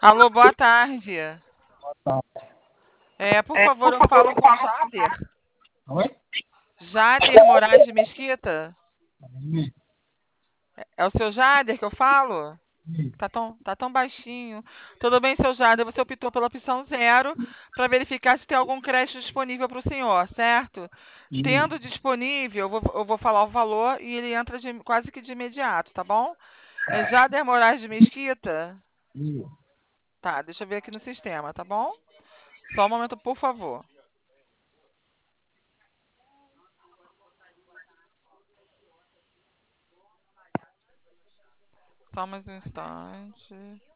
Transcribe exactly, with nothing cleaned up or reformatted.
Alô, boa tarde. Tá. É, por favor, eu falo com Jader. Oi? Jader Moraes de Mesquita. Ih, É o seu Jader que eu falo? ih, Tá tão, tá tão baixinho. Tudo bem, seu Jader? Você optou pela opção zero para verificar se tem algum crédito disponível para o senhor, certo? ih, Tendo disponível, eu vou, eu vou falar o valor e ele entra de- quase que de imediato, tá bom? É Jader Moraes de Mesquita? ih. Tá, deixa eu ver aqui no sistema, tá bom? Só um momento, por favor. Só mais um instante.